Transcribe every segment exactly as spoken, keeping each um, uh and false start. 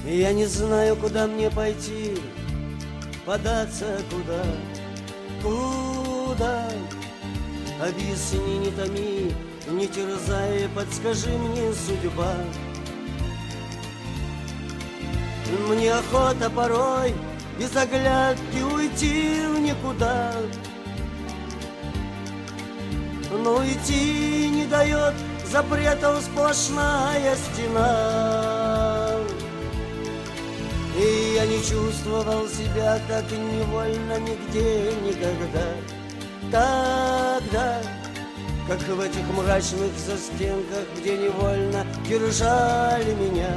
Я не знаю, куда мне пойти, податься куда, куда. Объясни, не томи, не терзай, подскажи мне, судьба. Мне охота порой без оглядки уйти в никуда, но идти не дает запретов сплошная стена. И я не чувствовал себя так невольно нигде никогда, тогда, как в этих мрачных застенках, где невольно держали меня.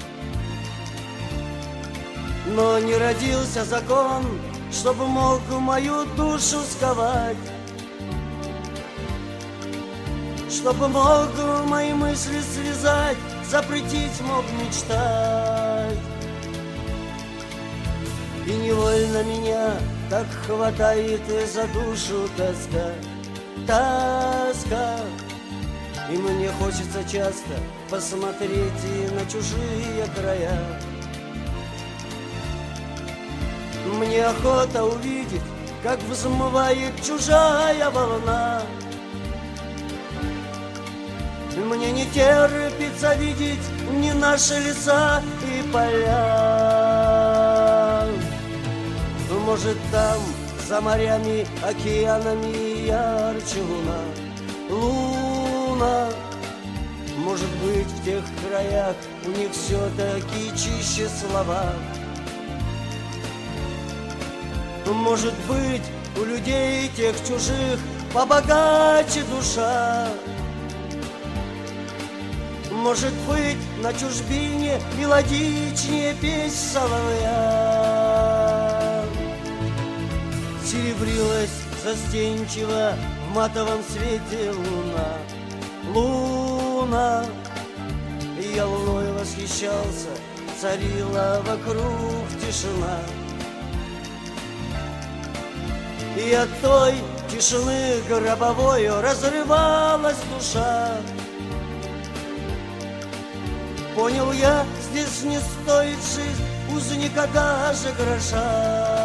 Но не родился закон, чтобы мог мою душу сковать, чтобы мог мои мысли связать, запретить мог мечтать. И невольно меня так хватает за душу тоска, тоска. И мне хочется часто посмотреть и на чужие края. Мне охота увидеть, как взмывает чужая волна. Мне не терпится видеть ни наши леса и поля. Может, там, за морями, океанами ярче луна, луна. Может быть, в тех краях у них все-таки чище слова. Может быть, у людей тех чужих побогаче душа. Может быть, на чужбине мелодичнее песнь соловья. Серебрилась застенчиво в матовом свете луна, луна. И я луной восхищался, царила вокруг тишина. И от той тишины гробовою разрывалась душа. Понял я, здесь не стоит жизнь узника даже гроша.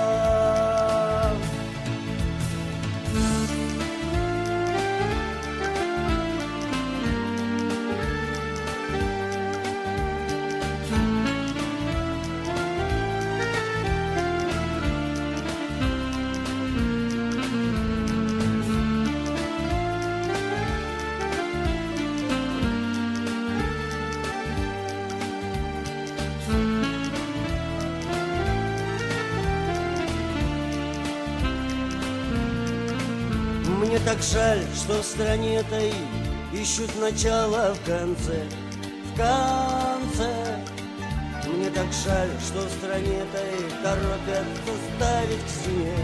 Мне так жаль, что в стране этой ищут начало в конце, в конце. Мне так жаль, что в стране этой торопятся ставить к стене.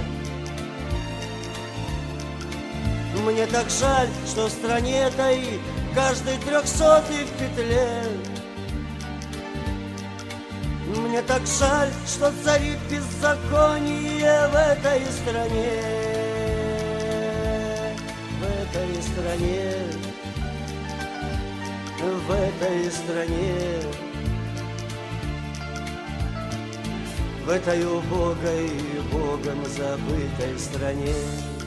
Мне так жаль, что в стране этой каждый трехсотый в петле. Мне так жаль, что царит беззаконие в этой стране. В этой стране, в этой стране, в этой убогой, Богом забытой стране.